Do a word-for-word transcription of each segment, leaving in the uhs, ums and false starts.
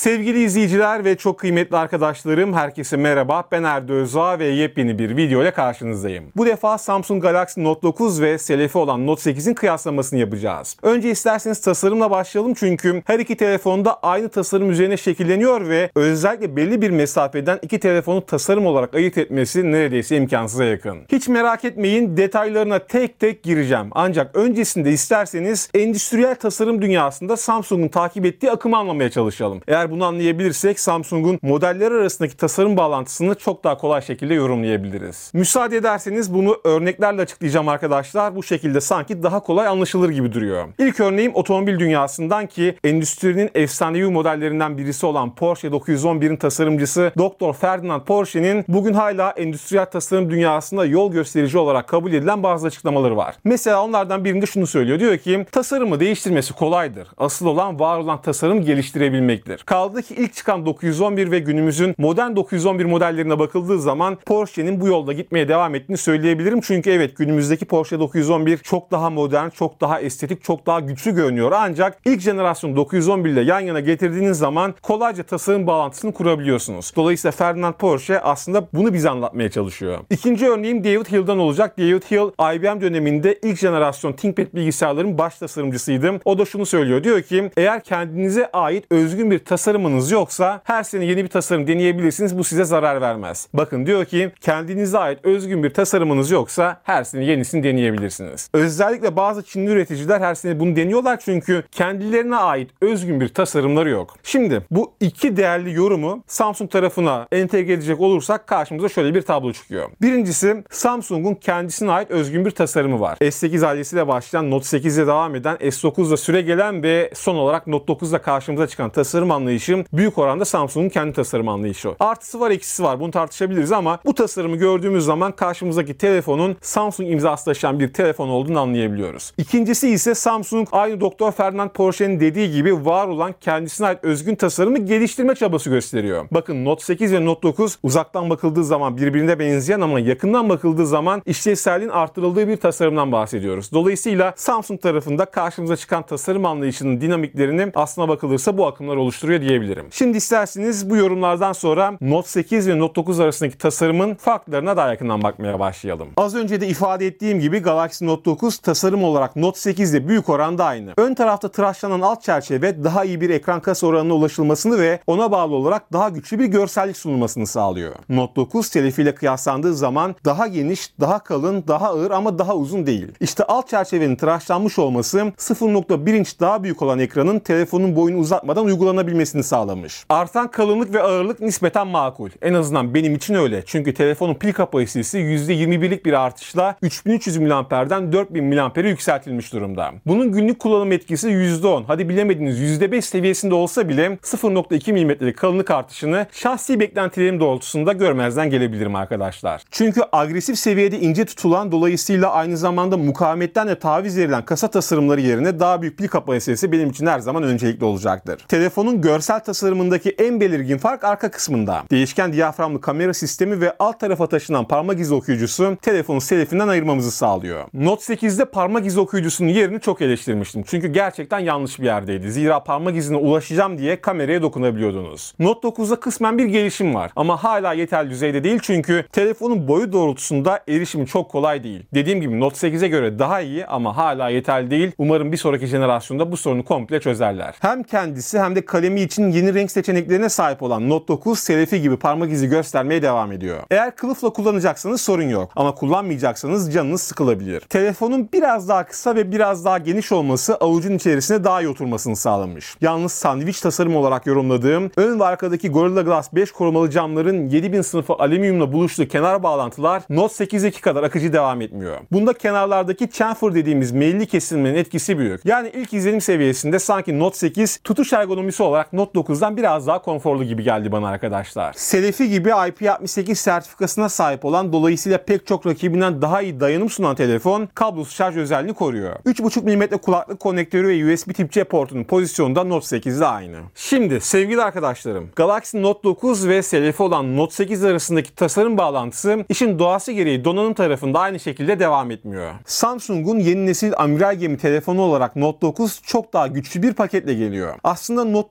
Sevgili izleyiciler ve çok kıymetli arkadaşlarım, herkese merhaba. Ben Erdo Özağ ve yepyeni bir video ile karşınızdayım. Bu defa Samsung Galaxy Note dokuz ve selefi olan Note sekizin kıyaslamasını yapacağız. Önce isterseniz tasarımla başlayalım çünkü her iki telefonda aynı tasarım üzerine şekilleniyor ve özellikle belli bir mesafeden iki telefonu tasarım olarak ayırt etmesi neredeyse imkansıza yakın. Hiç merak etmeyin, detaylarına tek tek gireceğim. Ancak öncesinde isterseniz endüstriyel tasarım dünyasında Samsung'un takip ettiği akımı anlamaya çalışalım. Eğer bunu anlayabilirsek Samsung'un modeller arasındaki tasarım bağlantısını çok daha kolay şekilde yorumlayabiliriz. Müsaade ederseniz bunu örneklerle açıklayacağım arkadaşlar. Bu şekilde sanki daha kolay anlaşılır gibi duruyor. İlk örneğim otomobil dünyasından ki endüstrinin efsanevi modellerinden birisi olan Porsche dokuz yüz on birin tasarımcısı doktor Ferdinand Porsche'nin bugün hala endüstriyel tasarım dünyasında yol gösterici olarak kabul edilen bazı açıklamaları var. Mesela onlardan birinde şunu söylüyor. Diyor ki tasarımı değiştirmesi kolaydır. Asıl olan var olan tasarım geliştirebilmektir. Kaldı ki ilk çıkan dokuz yüz on bir ve günümüzün modern dokuz yüz on bir modellerine bakıldığı zaman Porsche'nin bu yolda gitmeye devam ettiğini söyleyebilirim. Çünkü evet, günümüzdeki Porsche dokuz yüz on bir çok daha modern, çok daha estetik, çok daha güçlü görünüyor. Ancak ilk jenerasyon dokuz yüz on bir ile yan yana getirdiğiniz zaman kolayca tasarım bağlantısını kurabiliyorsunuz. Dolayısıyla Ferdinand Porsche aslında bunu bize anlatmaya çalışıyor. İkinci örneğim David Hill'dan olacak. David Hill, I B M döneminde ilk jenerasyon ThinkPad bilgisayarların baş tasarımcısıydı. O da şunu söylüyor. Diyor ki eğer kendinize ait özgün bir tasarımınız yoksa her sene yeni bir tasarım deneyebilirsiniz. Bu size zarar vermez. Bakın diyor ki kendinize ait özgün bir tasarımınız yoksa her sene yenisini deneyebilirsiniz. Özellikle bazı Çinli üreticiler her sene bunu deniyorlar çünkü kendilerine ait özgün bir tasarımları yok. Şimdi bu iki değerli yorumu Samsung tarafına entegre edecek olursak karşımıza şöyle bir tablo çıkıyor. Birincisi, Samsung'un kendisine ait özgün bir tasarımı var. S sekiz ailesiyle başlayan, Note sekiz ile devam eden, S dokuzla süre gelen ve son olarak Note dokuzla karşımıza çıkan tasarım anlayışı büyük oranda Samsung'un kendi tasarım anlayışı. Artısı var, eksisi var. Bunu tartışabiliriz ama bu tasarımı gördüğümüz zaman karşımızdaki telefonun Samsung imzası taşıyan bir telefon olduğunu anlayabiliyoruz. İkincisi ise Samsung aynı doktor Ferdinand Porsche'nin dediği gibi var olan kendisine ait özgün tasarımı geliştirme çabası gösteriyor. Bakın Note sekiz ve Note dokuz uzaktan bakıldığı zaman birbirine benzeyen ama yakından bakıldığı zaman işlevselliğin artırıldığı bir tasarımdan bahsediyoruz. Dolayısıyla Samsung tarafında karşımıza çıkan tasarım anlayışının dinamiklerini aslına bakılırsa bu akımlar oluşturuyor diyebilirim. Şimdi isterseniz bu yorumlardan sonra Note sekiz ve Note dokuz arasındaki tasarımın farklarına daha yakından bakmaya başlayalım. Az önce de ifade ettiğim gibi Galaxy Note dokuz tasarım olarak Note sekiz ile büyük oranda aynı. Ön tarafta tıraşlanan alt çerçeve daha iyi bir ekran kasa oranına ulaşılmasını ve ona bağlı olarak daha güçlü bir görsellik sunulmasını sağlıyor. Note dokuz selefiyle kıyaslandığı zaman daha geniş, daha kalın, daha ağır ama daha uzun değil. İşte alt çerçevenin tıraşlanmış olması sıfır nokta bir inç daha büyük olan ekranın telefonun boyunu uzatmadan uygulanabilmesini sağlamış. Artan kalınlık ve ağırlık nispeten makul. En azından benim için öyle. Çünkü telefonun pil kapasitesi yüzde yirmi birlik bir artışla üç bin üç yüz miliamperden dört bin miliampere yükseltilmiş durumda. Bunun günlük kullanım etkisi yüzde on, hadi bilemediniz yüzde beş seviyesinde olsa bile sıfır nokta iki milimetrelik kalınlık artışını şahsi beklentilerim doğrultusunda görmezden gelebilirim arkadaşlar. Çünkü agresif seviyede ince tutulan, dolayısıyla aynı zamanda mukavemetten de taviz verilen kasa tasarımları yerine daha büyük pil kapasitesi benim için her zaman öncelikli olacaktır. Telefonun görsel tasarımındaki en belirgin fark arka kısmında. Değişken diyaframlı kamera sistemi ve alt tarafa taşınan parmak izi okuyucusu telefonu selefinden ayırmamızı sağlıyor. Note sekizde parmak izi okuyucusunun yerini çok eleştirmiştim. Çünkü gerçekten yanlış bir yerdeydi. Zira parmak izine ulaşacağım diye kameraya dokunabiliyordunuz. Note dokuzda kısmen bir gelişim var ama hala yeterli düzeyde değil çünkü telefonun boyu doğrultusunda erişimi çok kolay değil. Dediğim gibi Note sekize göre daha iyi ama hala yeterli değil. Umarım bir sonraki jenerasyonda bu sorunu komple çözerler. Hem kendisi hem de kalemi için yeni renk seçeneklerine sahip olan Note dokuz selefi gibi parmak izi göstermeye devam ediyor. Eğer kılıfla kullanacaksanız sorun yok ama kullanmayacaksanız canınız sıkılabilir. Telefonun biraz daha kısa ve biraz daha geniş olması avucun içerisine daha iyi oturmasını sağlamış. Yalnız sandviç tasarım olarak yorumladığım ön ve arkadaki Gorilla Glass beş korumalı camların yedi bin sınıfı alüminyumla buluştuğu kenar bağlantılar Note sekizdeki kadar akıcı devam etmiyor. Bunda kenarlardaki chamfer dediğimiz meyilli kesilmenin etkisi büyük. Yani ilk izlenim seviyesinde sanki Note sekiz tutuş ergonomisi olarak Note dokuzdan biraz daha konforlu gibi geldi bana arkadaşlar. Selefi gibi I P altmış sekiz sertifikasına sahip olan, dolayısıyla pek çok rakibinden daha iyi dayanım sunan telefon kablosuz şarj özelliğini koruyor. üç buçuk milimetre kulaklık konnektörü ve U S B Tip C portunun pozisyonu da Note sekizde aynı. Şimdi sevgili arkadaşlarım, Galaxy Note dokuz ve selefi olan Note sekiz arasındaki tasarım bağlantısı işin doğası gereği donanım tarafında aynı şekilde devam etmiyor. Samsung'un yeni nesil amiral gemi telefonu olarak Note dokuz çok daha güçlü bir paketle geliyor. Aslında Note dokuz için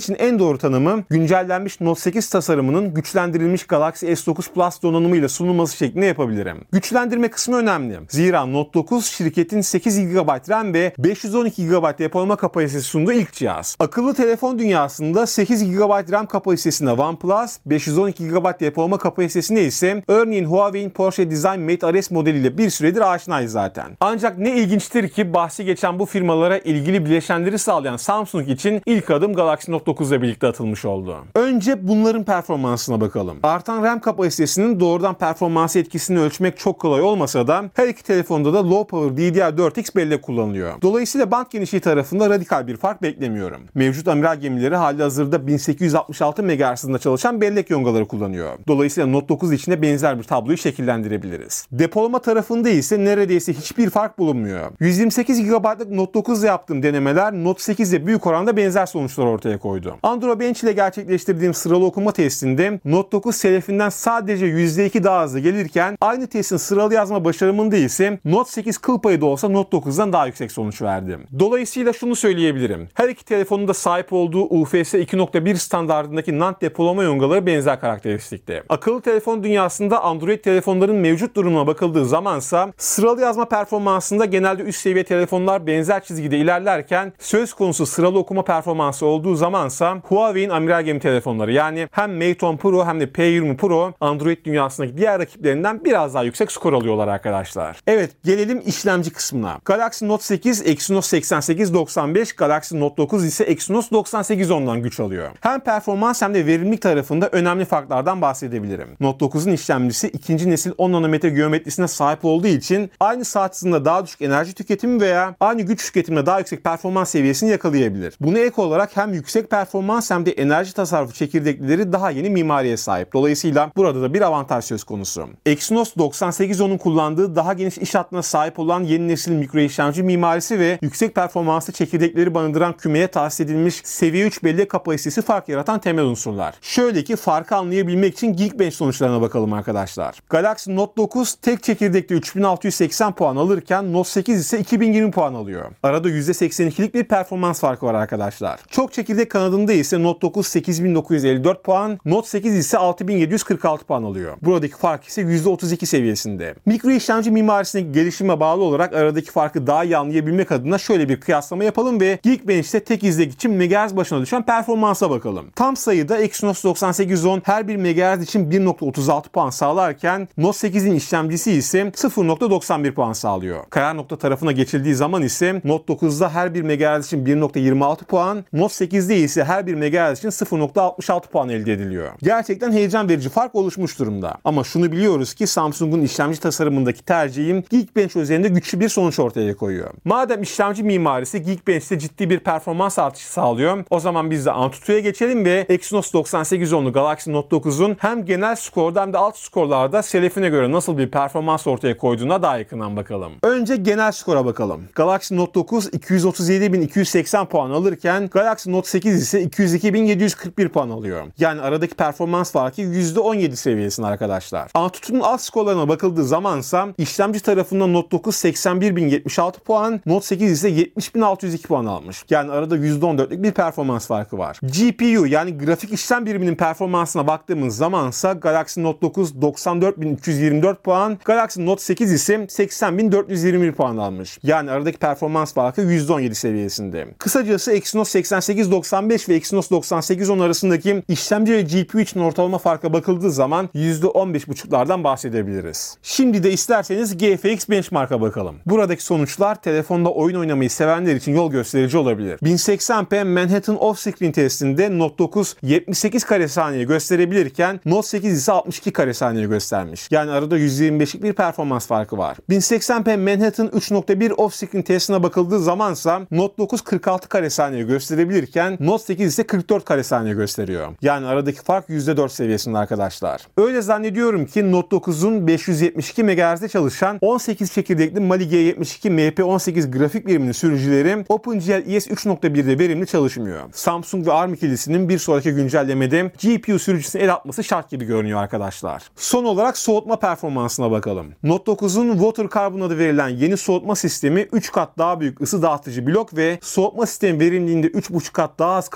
için en doğru tanımı güncellenmiş Note sekiz tasarımının güçlendirilmiş Galaxy S dokuz Plus donanımıyla sunulması şeklinde yapabilirim. Güçlendirme kısmı önemli. Zira Note dokuz şirketin sekiz gigabayt RAM ve beş yüz on iki gigabayt depolama kapasitesi sunduğu ilk cihaz. Akıllı telefon dünyasında sekiz gigabayt RAM kapasitesinde OnePlus, beş yüz on iki gigabayt depolama kapasitesinde ise örneğin Huawei'in Porsche Design Mate R S modeliyle bir süredir aşinayız zaten. Ancak ne ilginçtir ki bahsi geçen bu firmalara ilgili bileşenleri sağlayan Samsung için ilk adım Galaxy Note dokuz ile birlikte atılmış oldu. Önce bunların performansına bakalım. Artan RAM kapasitesinin doğrudan performans etkisini ölçmek çok kolay olmasa da her iki telefonda da Low Power D D R dört X bellek kullanılıyor. Dolayısıyla band genişliği tarafında radikal bir fark beklemiyorum. Mevcut amiral gemileri halihazırda bin sekiz yüz altmış altı megahertz hızında çalışan bellek yongaları kullanıyor. Dolayısıyla Note dokuz için de benzer bir tabloyu şekillendirebiliriz. Depolama tarafında ise neredeyse hiçbir fark bulunmuyor. yüz yirmi sekiz gigabaytlık Note dokuz ile yaptığım denemeler Note sekiz ile büyük oranda benzer sonuçlar ortaya koydu. Android Bench ile gerçekleştirdiğim sıralı okuma testinde Note dokuz selefinden sadece yüzde iki daha hızlı gelirken aynı testin sıralı yazma başarımında ise Note sekiz kıl payı da olsa Note dokuzdan daha yüksek sonuç verdi. Dolayısıyla şunu söyleyebilirim. Her iki telefonun da sahip olduğu U F S iki nokta bir standardındaki NAND depolama yongaları benzer karakteristikte. Akıllı telefon dünyasında Android telefonların mevcut durumuna bakıldığı zamansa sıralı yazma performansında genelde üst seviye telefonlar benzer çizgide ilerlerken söz konusu sıralı okuma performansı olduğu zamansa Huawei'in amiral gemi telefonları yani hem Mate on Pro hem de P yirmi Pro Android dünyasındaki diğer rakiplerinden biraz daha yüksek skor alıyorlar arkadaşlar. Evet, gelelim işlemci kısmına. Galaxy Note sekiz Exynos seksen sekiz doksan beş, Galaxy Note dokuz ise Exynos doksan sekiz ondan güç alıyor. Hem performans hem de verimlilik tarafında önemli farklardan bahsedebilirim. Note dokuzun işlemcisi ikinci nesil on nanometre geometrisine sahip olduğu için aynı saat hızında daha düşük enerji tüketimi veya aynı güç tüketiminde daha yüksek performans seviyesini yakalayabilir. Buna ek olarak hem yüksek performans hem de enerji tasarrufu çekirdekleri daha yeni mimariye sahip. Dolayısıyla burada da bir avantaj söz konusu. Exynos doksan sekiz onun kullandığı daha geniş iş hattına sahip olan yeni nesil mikro işlemci mimarisi ve yüksek performanslı çekirdekleri barındıran kümeye tahsis edilmiş seviye üç bellek kapasitesi fark yaratan temel unsurlar. Şöyle ki farkı anlayabilmek için Geekbench sonuçlarına bakalım arkadaşlar. Galaxy Note dokuz tek çekirdekte üç bin altı yüz seksen puan alırken Note sekiz ise iki bin yirmi puan alıyor. Arada yüzde seksen ikilik bir performans farkı var arkadaşlar. Çok çekirdek kanadında ise Note dokuz sekiz bin dokuz yüz elli dört puan, Note sekiz ise altı bin yedi yüz kırk altı puan alıyor. Buradaki fark ise yüzde otuz iki seviyesinde. Mikro işlemci mimarisindeki gelişime bağlı olarak aradaki farkı daha iyi anlayabilmek adına şöyle bir kıyaslama yapalım ve Geekbench'te tek izlek için megahertz başına düşen performansa bakalım. Tam sayıda Exynos doksan sekiz on her bir megahertz için bir nokta otuz altı puan sağlarken Note sekizin işlemcisi ise sıfır nokta doksan bir puan sağlıyor. Karar nokta tarafına geçildiği zaman ise Note dokuzda her bir megahertz için bir nokta yirmi altı puan, Note sekizde ise her bir megahertz için sıfır nokta altmış altı puan elde ediliyor. Gerçekten heyecan verici fark oluşmuş durumda. Ama şunu biliyoruz ki Samsung'un işlemci tasarımındaki tercihim Geekbench üzerinde güçlü bir sonuç ortaya koyuyor. Madem işlemci mimarisi Geekbench'te ciddi bir performans artışı sağlıyor, o zaman biz de Antutu'ya geçelim ve Exynos doksan sekiz onlu Galaxy Note dokuzun hem genel skorda hem de alt skorlarda selefine göre nasıl bir performans ortaya koyduğuna daha yakından bakalım. Önce genel skora bakalım. Galaxy Note dokuz iki yüz otuz yedi bin iki yüz seksen puan alırken Galaxy Note sekiz ise iki yüz iki bin yedi yüz kırk bir puan alıyor. Yani aradaki performans farkı yüzde on yedi seviyesinde arkadaşlar. Antutu'nun alt skorlarına bakıldığı zamansa işlemci tarafından Note dokuz seksen bir bin yetmiş altı puan, Note sekiz ise yetmiş bin altı yüz iki puan almış. Yani arada yüzde on dörtlük bir performans farkı var. G P U yani grafik işlem biriminin performansına baktığımız zamansa Galaxy Note dokuz doksan dört bin üç yüz yirmi dört puan, Galaxy Note sekiz ise seksen bin dört yüz yirmi bir puan almış. Yani aradaki performans farkı yüzde on yedi seviyesinde. Kısacası Exynos seksen sekiz doksan beş ve Exynos doksan sekiz on arasındaki işlemci ve G P U için ortalama farka bakıldığı zaman yüzde on beş buçuklardan bahsedebiliriz. Şimdi de isterseniz G F X Benchmark'a bakalım. Buradaki sonuçlar telefonda oyun oynamayı sevenler için yol gösterici olabilir. bin seksen p Manhattan Off-Screen testinde Note dokuz yetmiş sekiz kare saniye gösterebilirken Note sekiz ise altmış iki kare saniye göstermiş. Yani arada yüzde yirmi beşlik bir performans farkı var. bin seksen p Manhattan üç nokta bir Off-Screen testine bakıldığı zamansa Note dokuz kırk altı kare saniye gösterebilirken Note sekiz ise kırk dört kare saniye gösteriyor. Yani aradaki fark yüzde dört seviyesinde arkadaşlar. Öyle zannediyorum ki Note dokuzun beş yüz yetmiş iki megahertz'te çalışan on sekiz çekirdekli Mali G yetmiş iki M P on sekiz grafik biriminin sürücüleri OpenGL E S üç nokta bir'de verimli çalışmıyor. Samsung ve ARM ikilisinin bir sonraki güncellemede G P U sürücüsüne el atması şart gibi görünüyor arkadaşlar. Son olarak soğutma performansına bakalım. Note dokuzun Water Carbon adı verilen yeni soğutma sistemi üç kat daha büyük ısı dağıtıcı blok ve soğutma sistemi verimliliğinde üç buçuk kat daha az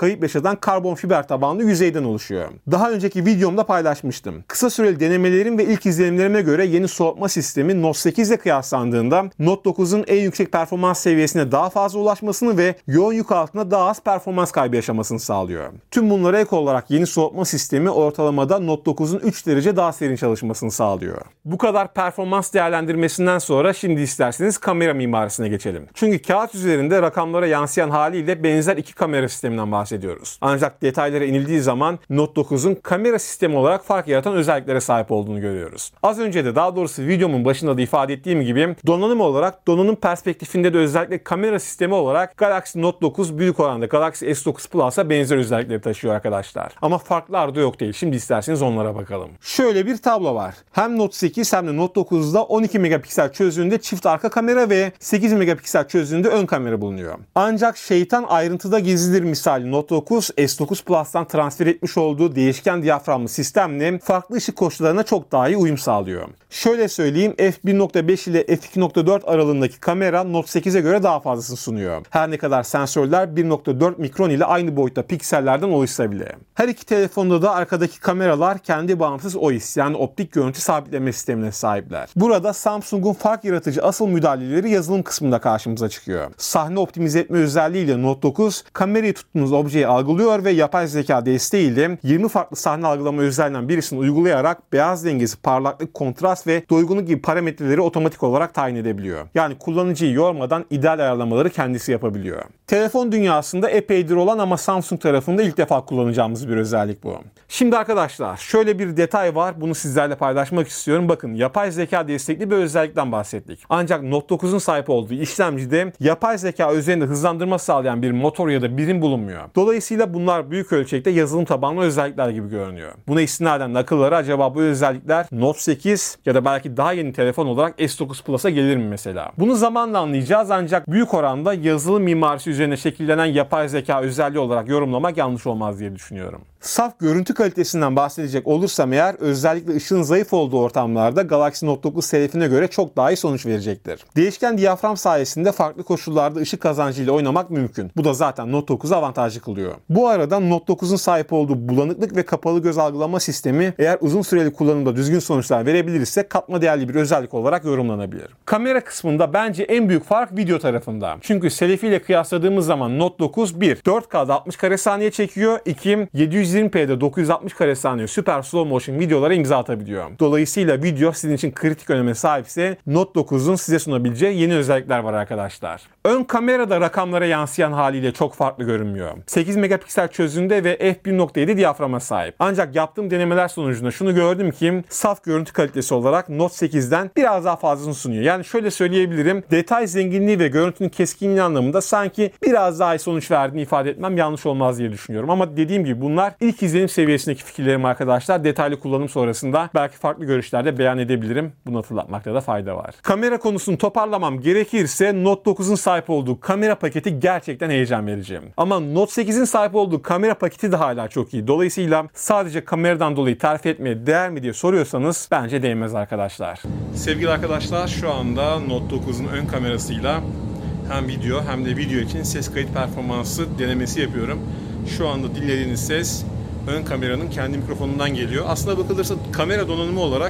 kayıp yaşadan karbon fiber tabanlı yüzeyden oluşuyor. Daha önceki videomda paylaşmıştım. Kısa süreli denemelerim ve ilk izlenimlerime göre yeni soğutma sistemi Note sekiz ile kıyaslandığında Note dokuzun en yüksek performans seviyesine daha fazla ulaşmasını ve yoğun yük altında daha az performans kaybı yaşamasını sağlıyor. Tüm bunlara ek olarak yeni soğutma sistemi ortalamada Note dokuzun üç derece daha serin çalışmasını sağlıyor. Bu kadar performans değerlendirmesinden sonra şimdi isterseniz kamera mimarisine geçelim. Çünkü kağıt üzerinde rakamlara yansıyan haliyle benzer iki kamera sisteminden bahsediyoruz. Ancak detaylara inildiği zaman Note dokuzun kamera sistemi olarak fark yaratan özelliklere sahip olduğunu görüyoruz. Az önce de, daha doğrusu videomun başında da ifade ettiğim gibi, donanım olarak, donanım perspektifinde de özellikle kamera sistemi olarak Galaxy Note dokuz büyük oranda Galaxy S dokuz Plus'a benzer özellikleri taşıyor arkadaşlar. Ama farklar da yok değil. Şimdi isterseniz onlara bakalım. Şöyle bir tablo var. Hem Note sekiz hem de Note dokuzda on iki megapiksel çözünürlüğünde çift arka kamera ve sekiz megapiksel çözünürlüğünde ön kamera bulunuyor. Ancak şeytan ayrıntıda gizlidir misali Note dokuz S dokuz Plus'tan transfer etmiş olduğu değişken diyaframlı sistemle farklı ışık koşullarına çok daha iyi uyum sağlıyor. Şöyle söyleyeyim, f bir nokta beş ile f iki nokta dört aralığındaki kamera Note sekize göre daha fazlasını sunuyor. Her ne kadar sensörler bir nokta dört mikron ile aynı boyutta piksellerden oluşsa bile. Her iki telefonda da arkadaki kameralar kendi bağımsız O I S yani optik görüntü sabitleme sistemine sahipler. Burada Samsung'un fark yaratıcı asıl müdahaleleri yazılım kısmında karşımıza çıkıyor. Sahne optimize etme özelliğiyle Note dokuz kamerayı tuttuğunuz objeyi algılıyor ve yapay zeka desteğiyle yirmi farklı sahne algılama özelliğinden birisini uygulayarak beyaz dengesi, parlaklık, kontrast ve doygunluk gibi parametreleri otomatik olarak tayin edebiliyor. Yani kullanıcıyı yormadan ideal ayarlamaları kendisi yapabiliyor. Telefon dünyasında epeydir olan ama Samsung tarafında ilk defa kullanacağımız bir özellik bu. Şimdi arkadaşlar şöyle bir detay var. Bunu sizlerle paylaşmak istiyorum. Bakın, yapay zeka destekli bir özellikten bahsettik. Ancak Note dokuzun sahip olduğu işlemcide yapay zeka üzerinde hızlandırma sağlayan bir motor ya da birim bulunmuyor. Dolayısıyla bunlar büyük ölçekte yazılım tabanlı özellikler gibi görünüyor. Buna istinaden akıllara acaba bu özellikler Note sekiz ya da belki daha yeni telefon olarak S dokuz Plus'a gelir mi mesela? Bunu zamanla anlayacağız, ancak büyük oranda yazılım mimarisi üzerine şekillenen yapay zeka özelliği olarak yorumlamak yanlış olmaz diye düşünüyorum. Saf görüntü kalitesinden bahsedecek olursam eğer, özellikle ışığın zayıf olduğu ortamlarda Galaxy Note dokuz selefine göre çok daha iyi sonuç verecektir. Değişken diyafram sayesinde farklı koşullarda ışık kazancıyla oynamak mümkün. Bu da zaten Note dokuzu avantajlı kılıyor. Bu arada Note dokuzun sahip olduğu bulanıklık ve kapalı göz algılama sistemi eğer uzun süreli kullanımda düzgün sonuçlar verebilirse katma değerli bir özellik olarak yorumlanabilir. Kamera kısmında bence en büyük fark video tarafında. Çünkü selfie ile kıyasladığımız zaman Note dokuz bir dört K'da altmış kare saniye çekiyor, iki yedi yüz yirmi p'de dokuz yüz altmış kare saniye süper slow motion videolara imza atabiliyor. Dolayısıyla video sizin için kritik öneme sahipse Note dokuzun size sunabileceği yeni özellikler var arkadaşlar. Ön kamerada rakamlara yansıyan haliyle çok farklı görünmüyor. sekiz megapiksel çözünürlüğünde ve f bir nokta yedi diyaframa sahip. Ancak yaptığım denemeler sonucunda şunu gördüm ki saf görüntü kalitesi olarak Note sekizden biraz daha fazlasını sunuyor. Yani şöyle söyleyebilirim, detay zenginliği ve görüntünün keskinliği anlamında sanki biraz daha iyi sonuç verdiğini ifade etmem yanlış olmaz diye düşünüyorum. Ama dediğim gibi bunlar ilk izlenim seviyesindeki fikirlerim arkadaşlar. Detaylı kullanım sonrasında belki farklı görüşlerde beyan edebilirim. Bunu hatırlatmakta da fayda var. Kamera konusunu toparlamam gerekirse Note dokuzun sahip olduğu kamera paketi gerçekten heyecan verici. Ama Note sekizin sahip olduğu kamera paketi de hala çok iyi. Dolayısıyla sadece kameradan dolayı terfi etmeye değer mi diye soruyorsanız bence değmez arkadaşlar. Sevgili arkadaşlar, şu anda Note dokuzun ön kamerasıyla hem video hem de video için ses kayıt performansı denemesi yapıyorum. Şu anda dinlediğiniz ses ön kameranın kendi mikrofonundan geliyor. Aslına bakılırsa kamera donanımı olarak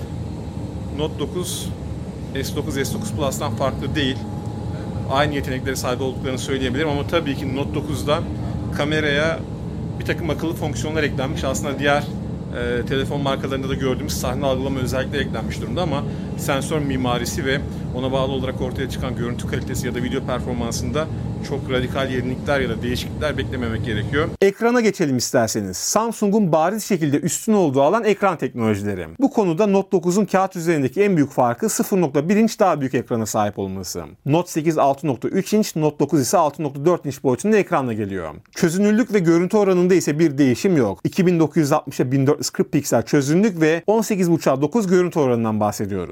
Note dokuz S dokuz S dokuz Plus'tan farklı değil. Aynı yeteneklere sahip olduklarını söyleyebilirim ama tabii ki Note dokuzda kameraya bir takım akıllı fonksiyonlar eklenmiş. Aslında diğer e, telefon markalarında da gördüğümüz sahne algılama özellikleri eklenmiş durumda ama sensör mimarisi ve ona bağlı olarak ortaya çıkan görüntü kalitesi ya da video performansında çok radikal yenilikler ya da değişiklikler beklememek gerekiyor. Ekrana geçelim isterseniz. Samsung'un bariz şekilde üstün olduğu alan ekran teknolojileri. Bu konuda Note dokuzun kağıt üzerindeki en büyük farkı sıfır nokta bir inç daha büyük ekrana sahip olması. Note sekiz altı nokta üç inç, Note dokuz ise altı nokta dört inç boyutunda ekranla geliyor. Çözünürlük ve görüntü oranında ise bir değişim yok. iki bin dokuz yüz altmışa bin dört yüz kırk piksel çözünürlük ve on sekiz buçuğa dokuz görüntü oranından bahsediyoruz.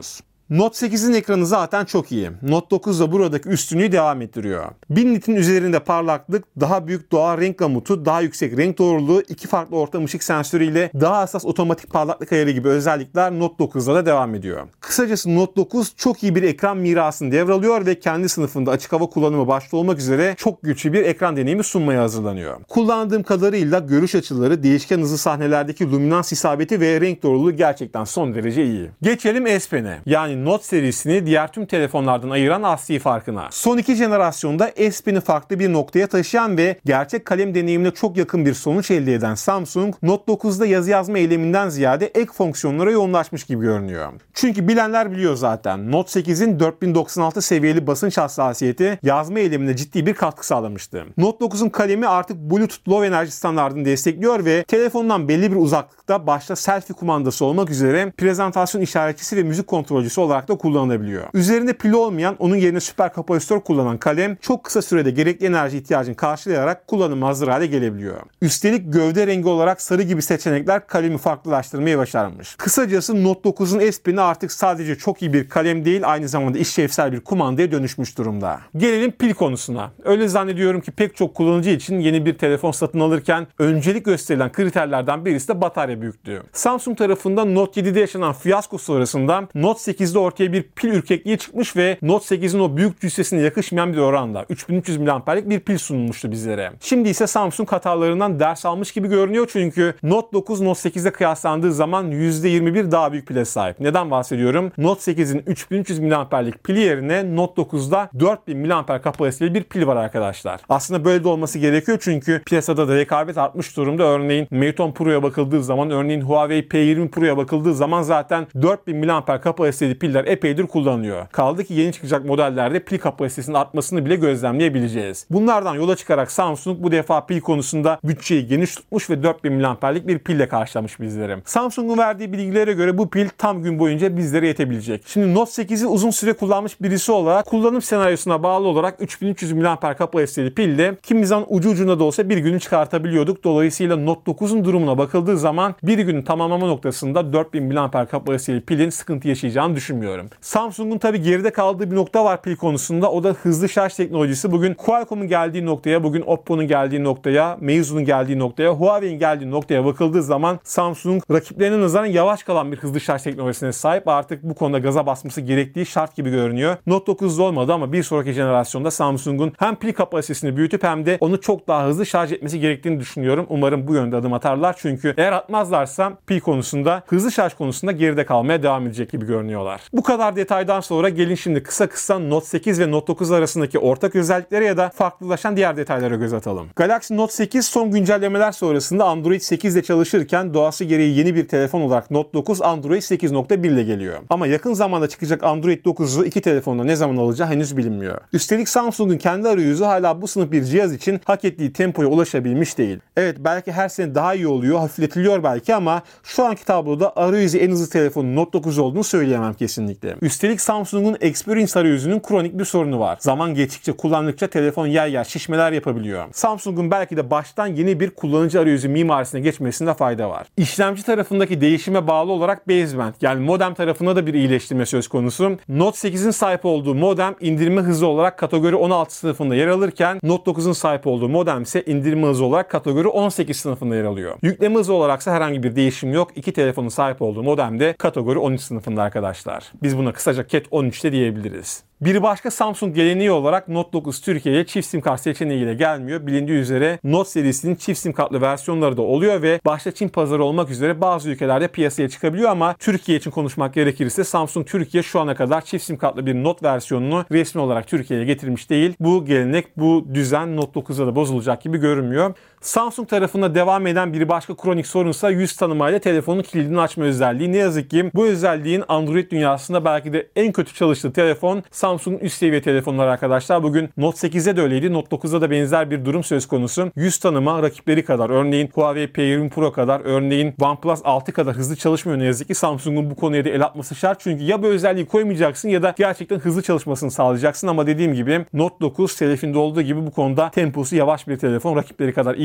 Note sekizin ekranı zaten çok iyi. Note dokuz da buradaki üstünlüğü devam ettiriyor. bin nitin üzerinde parlaklık, daha büyük doğal renk gamutu, daha yüksek renk doğruluğu, iki farklı ortam ışık sensörüyle daha hassas otomatik parlaklık ayarı gibi özellikler Note dokuzda da devam ediyor. Kısacası Note dokuz çok iyi bir ekran mirasını devralıyor ve kendi sınıfında açık hava kullanımı başta olmak üzere çok güçlü bir ekran deneyimi sunmaya hazırlanıyor. Kullandığım kadarıyla görüş açıları, değişken hızlı sahnelerdeki luminans isabeti ve renk doğruluğu gerçekten son derece iyi. Geçelim S Pen'e. Yani Note serisini diğer tüm telefonlardan ayıran asli farkına. Son iki jenerasyonda S Pen'i farklı bir noktaya taşıyan ve gerçek kalem deneyimine çok yakın bir sonuç elde eden Samsung, Note dokuzda yazı yazma eyleminden ziyade ek fonksiyonlara yoğunlaşmış gibi görünüyor. Çünkü bilenler biliyor zaten. Note sekizin dört bin doksan altı seviyeli basınç hassasiyeti yazma eylemine ciddi bir katkı sağlamıştı. Note dokuzun kalemi artık Bluetooth Low enerji standartını destekliyor ve telefondan belli bir uzaklıkta başta selfie kumandası olmak üzere prezentasyon işaretçisi ve müzik kontrolcüsü olarak da kullanılabiliyor. Üzerinde pili olmayan, onun yerine süper kapasitör kullanan kalem çok kısa sürede gerekli enerji ihtiyacını karşılayarak kullanıma hazır hale gelebiliyor. Üstelik gövde rengi olarak sarı gibi seçenekler kalemi farklılaştırmayı başarmış. Kısacası Note dokuzun S Pen'i artık sadece çok iyi bir kalem değil, aynı zamanda işlevsel bir kumandaya dönüşmüş durumda. Gelelim pil konusuna. Öyle zannediyorum ki pek çok kullanıcı için yeni bir telefon satın alırken öncelik gösterilen kriterlerden birisi de batarya büyüklüğü. Samsung tarafından Note yedide yaşanan fiyasko sonrasında Note sekizde ortaya bir pil ürkekliği çıkmış ve Note sekizin o büyük cüssesine yakışmayan bir oranda üç bin üç yüz miliamperlik bir pil sunulmuştu bizlere. Şimdi ise Samsung hatalarından ders almış gibi görünüyor çünkü Note dokuz Note sekizle kıyaslandığı zaman yüzde yirmi bir daha büyük pile sahip. Neden bahsediyorum? Note sekizin üç bin üç yüz miliamperlik pili yerine Note dokuzda dört bin miliamper kapasiteli bir pil var arkadaşlar. Aslında böyle de olması gerekiyor çünkü piyasada da rekabet artmış durumda. Örneğin Mate on Pro'ya bakıldığı zaman, örneğin Huawei P yirmi Pro'ya bakıldığı zaman zaten dört bin miliamper kapasiteli piller epeydir kullanılıyor. Kaldı ki yeni çıkacak modellerde pil kapasitesinin artmasını bile gözlemleyebileceğiz. Bunlardan yola çıkarak Samsung bu defa pil konusunda bütçeyi geniş tutmuş ve dört bin miliamperlik bir pille karşılamış bizlere. Samsung'un verdiği bilgilere göre bu pil tam gün boyunca bizlere yetebilecek. Şimdi Note sekizi uzun süre kullanmış birisi olarak kullanım senaryosuna bağlı olarak üç bin üç yüz miliamper kapasiteli pille kimi zaman ucu ucuna da olsa bir günü çıkartabiliyorduk. Dolayısıyla Note dokuzun durumuna bakıldığı zaman bir günü tamamlama noktasında dört bin miliamper kapasiteli pilin sıkıntı yaşayacağını düşünmüyorum. Samsung'un tabi geride kaldığı bir nokta var pil konusunda. O da hızlı şarj teknolojisi. Bugün Qualcomm'un geldiği noktaya, bugün Oppo'nun geldiği noktaya, Meizu'nun geldiği noktaya, Huawei'nin geldiği noktaya bakıldığı zaman Samsung rakiplerinin nazaran yavaş kalan bir hızlı şarj teknolojisine sahip. Artık bu konuda gaza basması gerektiği şart gibi görünüyor. Note dokuzda olmadı ama bir sonraki jenerasyonda Samsung'un hem pil kapasitesini büyütüp hem de onu çok daha hızlı şarj etmesi gerektiğini düşünüyorum. Umarım bu yönde adım atarlar. Çünkü eğer atmazlarsa pil konusunda, hızlı şarj konusunda geride kalmaya devam edecek gibi görünüyorlar. Bu kadar detaydan sonra gelin şimdi kısa kısa Note sekiz ve Note dokuz arasındaki ortak özelliklere ya da farklılaşan diğer detaylara göz atalım. Galaxy Note sekiz son güncellemeler sonrasında Android sekiz ile çalışırken doğası gereği yeni bir telefon olarak Note dokuz Android sekiz nokta bir ile geliyor. Ama yakın zamanda çıkacak Android dokuzu iki telefonda ne zaman alacağı henüz bilinmiyor. Üstelik Samsung'un kendi arayüzü hala bu sınıf bir cihaz için hak ettiği tempoya ulaşabilmiş değil. Evet, belki her sene daha iyi oluyor, hafifletiliyor belki ama şu anki tabloda arayüzü en hızlı telefonun Note dokuz olduğunu söyleyemem kesinlikle. Üstelik Samsung'un Experience arayüzünün kronik bir sorunu var. Zaman geçtikçe, kullandıkça telefon yer yer şişmeler yapabiliyor. Samsung'un belki de baştan yeni bir kullanıcı arayüzü mimarisine geçmesinde fayda var. İşlemci tarafındaki değişime bağlı olarak baseband yani modem tarafında da bir iyileştirme söz konusu. Note sekizin sahip olduğu modem indirme hızı olarak kategori on altı sınıfında yer alırken Note dokuzun sahip olduğu modem ise indirme hızı olarak kategori on sekiz sınıfında yer alıyor. Yükleme hızı olaraksa herhangi bir değişim yok. İki telefonun sahip olduğu modem de kategori on üç sınıfında arkadaşlar. Biz buna kısaca Cat on üç de diyebiliriz. Bir başka Samsung geleneği olarak Note dokuz Türkiye'ye çift sim kart seçeneğiyle gelmiyor. Bilindiği üzere Note serisinin çift sim kartlı versiyonları da oluyor ve başta Çin pazarı olmak üzere bazı ülkelerde piyasaya çıkabiliyor ama Türkiye için konuşmak gerekirse Samsung Türkiye şu ana kadar çift sim kartlı bir Note versiyonunu resmi olarak Türkiye'ye getirmiş değil. Bu gelenek, bu düzen Note dokuzda da bozulacak gibi görünmüyor. Samsung tarafında devam eden bir başka kronik sorunsa yüz tanımayla telefonun kilidini açma özelliği. Ne yazık ki bu özelliğin Android dünyasında belki de en kötü çalıştığı telefon Samsung'un üst seviye telefonları arkadaşlar. Bugün Note sekizde de öyleydi. Note dokuzda da benzer bir durum söz konusu. Yüz tanıma rakipleri kadar, örneğin Huawei P yirmi Pro kadar, örneğin OnePlus altı kadar hızlı çalışmıyor ne yazık ki. Samsung'un bu konuya da el atması şart. Çünkü ya bu özelliği koymayacaksın ya da gerçekten hızlı çalışmasını sağlayacaksın. Ama dediğim gibi Note dokuz telefinde olduğu gibi bu konuda temposu yavaş bir telefon. Rakipleri kadar iyi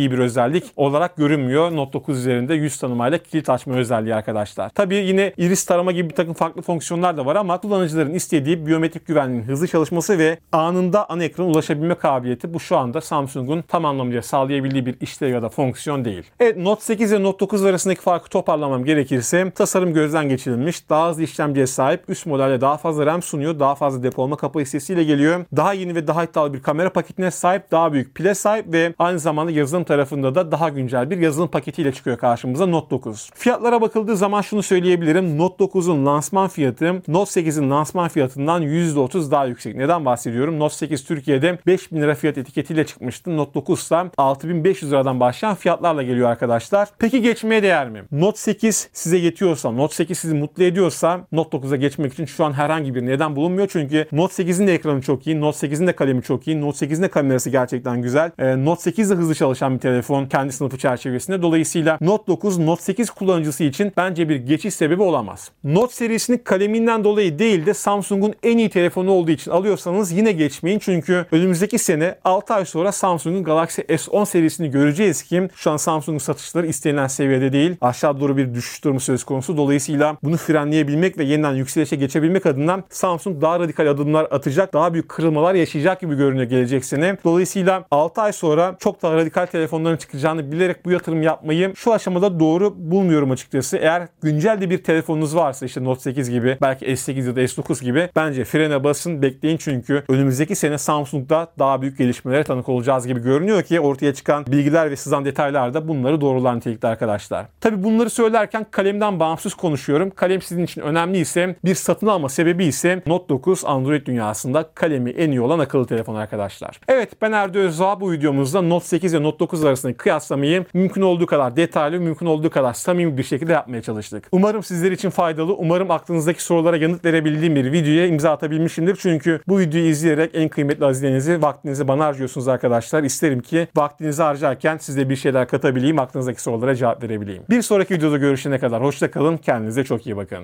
iyi bir özellik olarak görünmüyor. Note dokuz üzerinde yüz tanımayla kilit açma özelliği arkadaşlar. Tabii yine iris tarama gibi bir takım farklı fonksiyonlar da var ama kullanıcıların istediği biyometrik güvenliğin hızlı çalışması ve anında ana ekrana ulaşabilme kabiliyeti bu şu anda Samsung'un tam anlamıyla sağlayabildiği bir işlev ya da fonksiyon değil. Evet, Note sekiz ve Note dokuz arasındaki farkı toparlamam gerekirse tasarım gözden geçirilmiş, daha hızlı işlemciye sahip, üst modelde daha fazla RAM sunuyor, daha fazla depolama kapasitesiyle geliyor. Daha yeni ve daha iddialı bir kamera paketine sahip, daha büyük pile sahip ve aynı zamanda yazılım tarafında da daha güncel bir yazılım paketiyle çıkıyor karşımıza Note dokuz. Fiyatlara bakıldığı zaman şunu söyleyebilirim. Note dokuzun lansman fiyatı Note sekizin lansman fiyatından yüzde otuz daha yüksek. Neden bahsediyorum? Note sekiz Türkiye'de beş bin lira fiyat etiketiyle çıkmıştı. Note dokuz ise altı bin beş yüz liradan başlayan fiyatlarla geliyor arkadaşlar. Peki geçmeye değer mi? Note sekiz size yetiyorsa, Note sekiz sizi mutlu ediyorsa Note dokuza geçmek için şu an herhangi bir neden bulunmuyor. Çünkü Note sekizin de ekranı çok iyi, Note sekizin de kalemi çok iyi, Note sekizin de kamerası gerçekten güzel. Ee, Note sekiz de hızlı çalışan bir telefon kendi sınıfı çerçevesinde. Dolayısıyla Note dokuz, Note sekiz kullanıcısı için bence bir geçiş sebebi olamaz. Note serisinin kaleminden dolayı değil de Samsung'un en iyi telefonu olduğu için alıyorsanız yine geçmeyin. Çünkü önümüzdeki sene altı ay sonra Samsung'un Galaxy S on serisini göreceğiz ki şu an Samsung'un satışları istenilen seviyede değil. Aşağı doğru bir düşüş durumu söz konusu. Dolayısıyla bunu frenleyebilmek ve yeniden yükselişe geçebilmek adına Samsung daha radikal adımlar atacak, daha büyük kırılmalar yaşayacak gibi görünüyor gelecek sene. Dolayısıyla altı ay sonra çok daha radikal telefonların çıkacağını bilerek bu yatırım yapmayı şu aşamada doğru bulmuyorum açıkçası. Eğer güncel de bir telefonunuz varsa, işte Note sekiz gibi, belki S sekiz ya da S dokuz gibi, bence frene basın, bekleyin çünkü önümüzdeki sene Samsung'da daha büyük gelişmelere tanık olacağız gibi görünüyor ki ortaya çıkan bilgiler ve sızan detaylar da bunları doğrular nitelikte arkadaşlar. Tabii bunları söylerken kalemden bağımsız konuşuyorum. Kalem sizin için önemli ise, bir satın alma sebebi ise Note dokuz Android dünyasında kalemi en iyi olan akıllı telefon arkadaşlar. Evet, ben Erdo Özdağ. Bu videomuzda Note sekiz ve Note dokuz arasındaki kıyaslamayı mümkün olduğu kadar detaylı, mümkün olduğu kadar samimi bir şekilde yapmaya çalıştık. Umarım sizler için faydalı, umarım aklınızdaki sorulara yanıt verebildiğim bir videoya imza atabilmişimdir. Çünkü bu videoyu izleyerek en kıymetli hazinenizi, vaktinizi bana harcıyorsunuz arkadaşlar. İsterim ki vaktinizi harcarken size bir şeyler katabileyim, aklınızdaki sorulara cevap verebileyim. Bir sonraki videoda görüşene kadar hoşça kalın, kendinize çok iyi bakın.